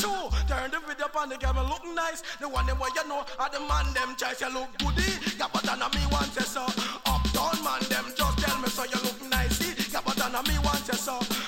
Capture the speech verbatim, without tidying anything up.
true. Turn the video on the camera, look nice. The one them where you know, are the man them choice. You look goody. Yeah, but I know me want you so. Uptown man them just tell me so you look nice. Yeah, but I know me want you so.